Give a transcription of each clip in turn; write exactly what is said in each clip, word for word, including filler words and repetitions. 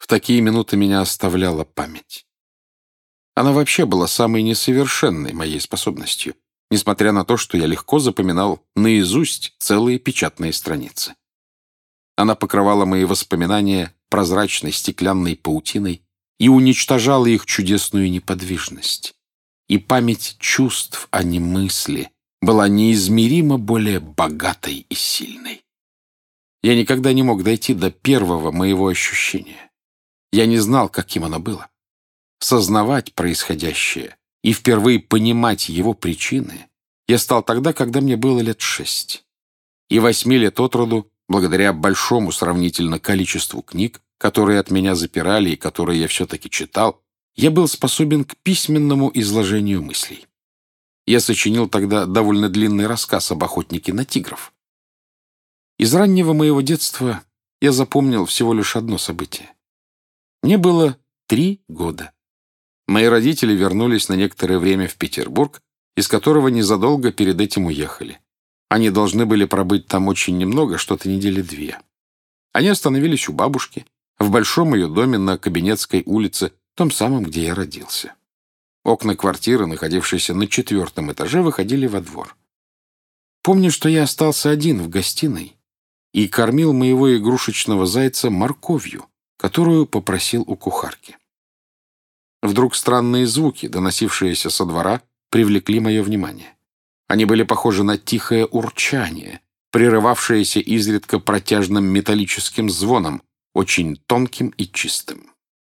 В такие минуты меня оставляла память. Она вообще была самой несовершенной моей способностью, несмотря на то, что я легко запоминал наизусть целые печатные страницы. Она покрывала мои воспоминания прозрачной стеклянной паутиной и уничтожала их чудесную неподвижность. И память чувств, а не мысли, была неизмеримо более богатой и сильной. Я никогда не мог дойти до первого моего ощущения. Я не знал, каким оно было. Сознавать происходящее и впервые понимать его причины я стал тогда, когда мне было лет шесть. И восьми лет от роду, благодаря большому сравнительно количеству книг, которые от меня запирали и которые я все-таки читал, я был способен к письменному изложению мыслей. Я сочинил тогда довольно длинный рассказ об охотнике на тигров. Из раннего моего детства я запомнил всего лишь одно событие. Мне было три года. Мои родители вернулись на некоторое время в Петербург, из которого незадолго перед этим уехали. Они должны были пробыть там очень немного, что-то недели две. Они остановились у бабушки, в большом ее доме на Кабинетской улице, том самом, где я родился. Окна квартиры, находившейся на четвертом этаже, выходили во двор. Помню, что я остался один в гостиной и кормил моего игрушечного зайца морковью, которую попросил у кухарки. Вдруг странные звуки, доносившиеся со двора, привлекли мое внимание. Они были похожи на тихое урчание, прерывавшееся изредка протяжным металлическим звоном, очень тонким и чистым.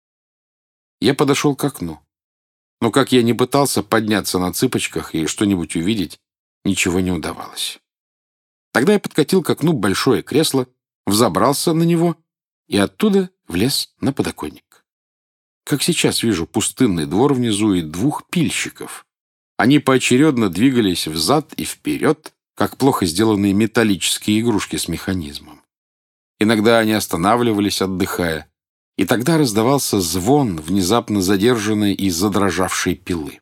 Я подошел к окну. Но как я не пытался подняться на цыпочках и что-нибудь увидеть, ничего не удавалось. Тогда я подкатил к окну большое кресло, взобрался на него и оттуда влез на подоконник. Как сейчас вижу пустынный двор внизу и двух пильщиков. Они поочередно двигались взад и вперед, как плохо сделанные металлические игрушки с механизмом. Иногда они останавливались, отдыхая, и тогда раздавался звон внезапно задержанной и задрожавшей пилы.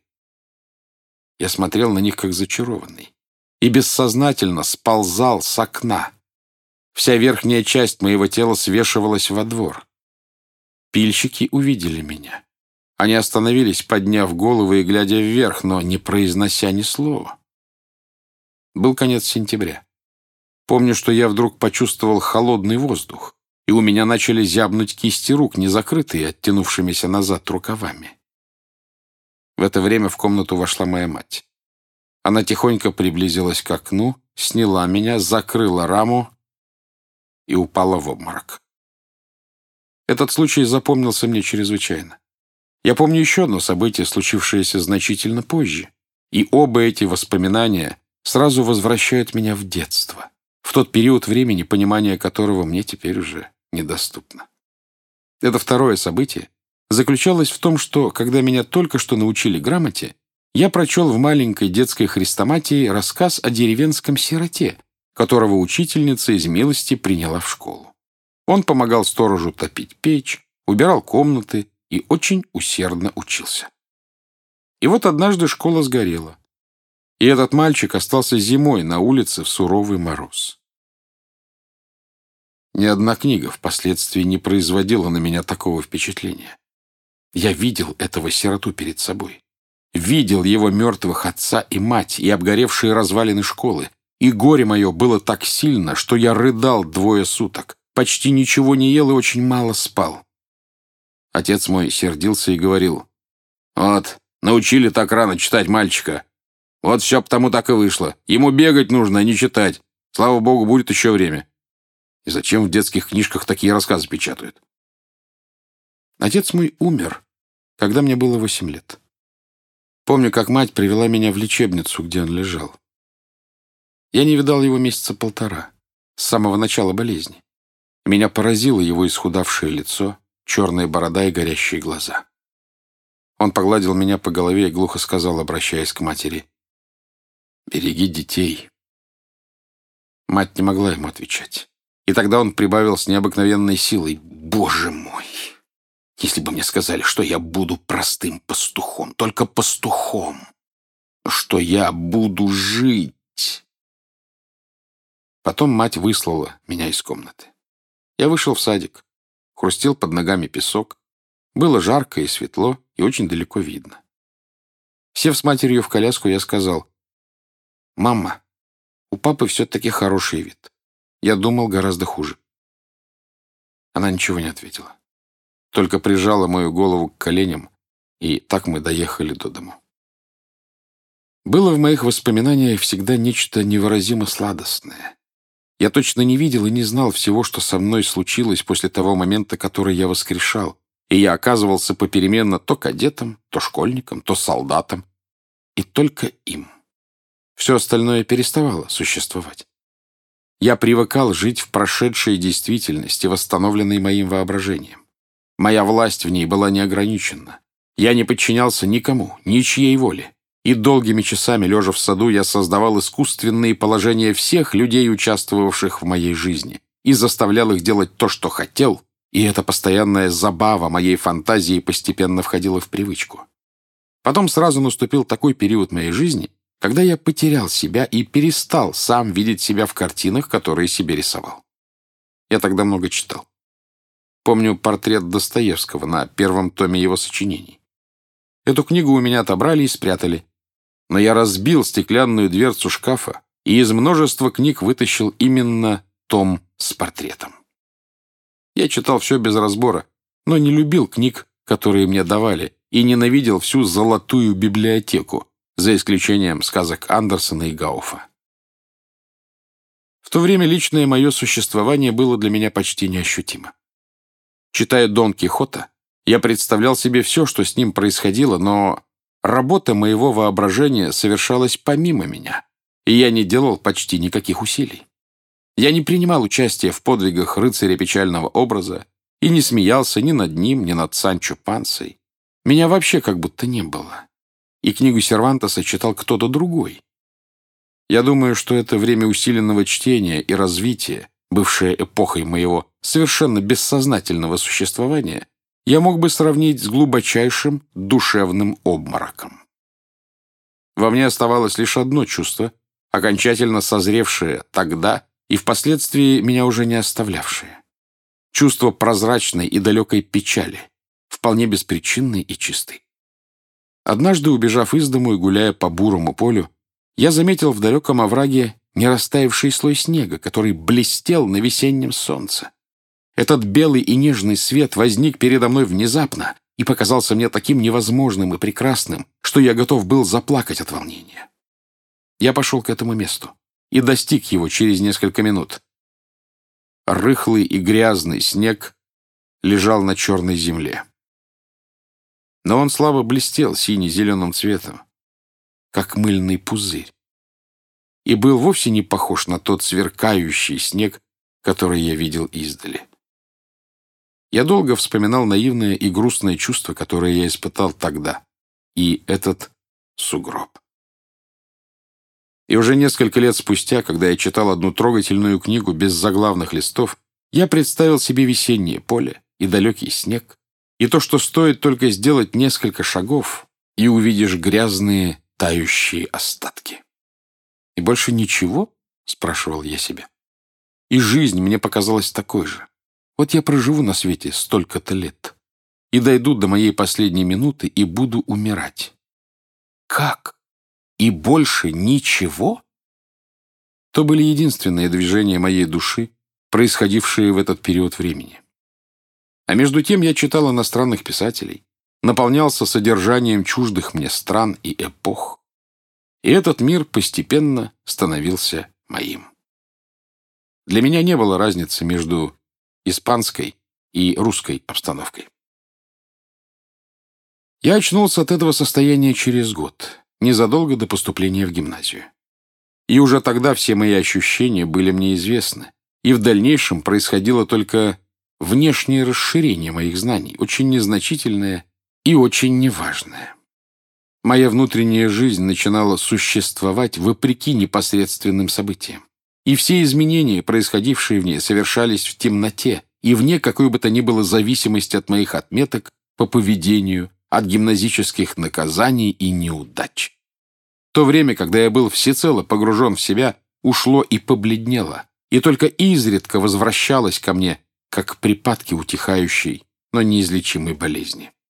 Я смотрел на них как зачарованный и бессознательно сползал с окна. Вся верхняя часть моего тела свешивалась во двор. Пильщики увидели меня. Они остановились, подняв головы и глядя вверх, но не произнося ни слова. Был конец сентября. Помню, что я вдруг почувствовал холодный воздух, и у меня начали зябнуть кисти рук, не закрытые оттянувшимися назад рукавами. В это время в комнату вошла моя мать. Она тихонько приблизилась к окну, сняла меня, закрыла раму и упала в обморок. Этот случай запомнился мне чрезвычайно. Я помню еще одно событие, случившееся значительно позже, и оба эти воспоминания сразу возвращают меня в детство, в тот период времени, понимание которого мне теперь уже недоступно. Это второе событие заключалось в том, что, когда меня только что научили грамоте, я прочел в маленькой детской хрестоматии рассказ о деревенском сироте, которого учительница из милости приняла в школу. Он помогал сторожу топить печь, убирал комнаты и очень усердно учился. И вот однажды школа сгорела, и этот мальчик остался зимой на улице в суровый мороз. Ни одна книга впоследствии не производила на меня такого впечатления. Я видел этого сироту перед собой. Видел его мертвых отца и мать и обгоревшие развалины школы. И горе мое было так сильно, что я рыдал двое суток, почти ничего не ел и очень мало спал. Отец мой сердился и говорил: «Вот, научили так рано читать мальчика. Вот все потому так и вышло. Ему бегать нужно, а не читать. Слава богу, будет еще время. И зачем в детских книжках такие рассказы печатают?» Отец мой умер, когда мне было восемь лет. Помню, как мать привела меня в лечебницу, где он лежал. Я не видал его месяца полтора, с самого начала болезни. Меня поразило его исхудавшее лицо, черная борода и горящие глаза. Он погладил меня по голове и глухо сказал, обращаясь к матери: «Береги детей». Мать не могла ему отвечать. И тогда он прибавил с необыкновенной силой: «Боже мой! Если бы мне сказали, что я буду простым пастухом, только пастухом, что я буду жить». Потом мать выслала меня из комнаты. Я вышел в садик. хрустел под ногами песок. Было жарко и светло, и очень далеко видно. Сев с матерью в коляску, я сказал: «Мама, у папы все-таки хороший вид. Я думал, гораздо хуже». Она ничего не ответила, только прижала мою голову к коленям, и так мы доехали до дому. Было в моих воспоминаниях всегда нечто невыразимо сладостное. Я точно не видел и не знал всего, что со мной случилось после того момента, который я воскрешал, и я оказывался попеременно то кадетом, то школьником, то солдатом, и только им. Все остальное переставало существовать. Я привыкал жить в прошедшей действительности, восстановленной моим воображением. Моя власть в ней была неограничена. Я не подчинялся никому, ничьей воле. И долгими часами, лежа в саду, я создавал искусственные положения всех людей, участвовавших в моей жизни, и заставлял их делать то, что хотел, и эта постоянная забава моей фантазии постепенно входила в привычку. Потом сразу наступил такой период моей жизни, когда я потерял себя и перестал сам видеть себя в картинах, которые себе рисовал. Я тогда много читал. Помню портрет Достоевского на первом томе его сочинений. Эту книгу у меня отобрали и спрятали, но я разбил стеклянную дверцу шкафа и из множества книг вытащил именно том с портретом. Я читал все без разбора, но не любил книг, которые мне давали, и ненавидел всю золотую библиотеку, за исключением сказок Андерсона и Гауфа. В то время личное мое существование было для меня почти неощутимо. Читая Дон Кихота, я представлял себе все, что с ним происходило, но работа моего воображения совершалась помимо меня, и я не делал почти никаких усилий. Я не принимал участия в подвигах рыцаря печального образа и не смеялся ни над ним, ни над Санчо Пансой. Меня вообще как будто не было. И книгу Сервантеса читал кто-то другой. Я думаю, что это время усиленного чтения и развития, бывшее эпохой моего совершенно бессознательного существования, я мог бы сравнить с глубочайшим душевным обмороком. Во мне оставалось лишь одно чувство, окончательно созревшее тогда и впоследствии меня уже не оставлявшее. Чувство прозрачной и далекой печали, вполне беспричинной и чистой. Однажды, убежав из дому и гуляя по бурому полю, я заметил в далеком овраге не растаявший слой снега, который блестел на весеннем солнце. Этот белый и нежный свет возник передо мной внезапно и показался мне таким невозможным и прекрасным, что я готов был заплакать от волнения. Я пошел к этому месту и достиг его через несколько минут. Рыхлый и грязный снег лежал на черной земле. Но он слабо блестел сине-зеленым цветом, как мыльный пузырь, и был вовсе не похож на тот сверкающий снег, который я видел издали. Я долго вспоминал наивное и грустное чувство, которое я испытал тогда, и этот сугроб. И уже несколько лет спустя, когда я читал одну трогательную книгу без заглавных листов, я представил себе весеннее поле и далекий снег, и то, что стоит только сделать несколько шагов, и увидишь грязные, тающие остатки. «И больше ничего?» — спрашивал я себя. И жизнь мне показалась такой же. Вот я проживу на свете столько-то лет, и дойду до моей последней минуты, и буду умирать. Как? И больше ничего? То были единственные движения моей души, происходившие в этот период времени. А между тем я читал иностранных писателей, наполнялся содержанием чуждых мне стран и эпох. И этот мир постепенно становился моим. Для меня не было разницы между испанской и русской обстановкой. Я очнулся от этого состояния через год, незадолго до поступления в гимназию. И уже тогда все мои ощущения были мне известны, и в дальнейшем происходило только внешнее расширение моих знаний, очень незначительное и очень неважное. Моя внутренняя жизнь начинала существовать вопреки непосредственным событиям. И все изменения, происходившие в ней, совершались в темноте и вне какой бы то ни было зависимости от моих отметок по поведению, от гимназических наказаний и неудач. То время, когда я был всецело погружен в себя, ушло и побледнело, и только изредка возвращалось ко мне как припадки утихающей, но неизлечимой болезни.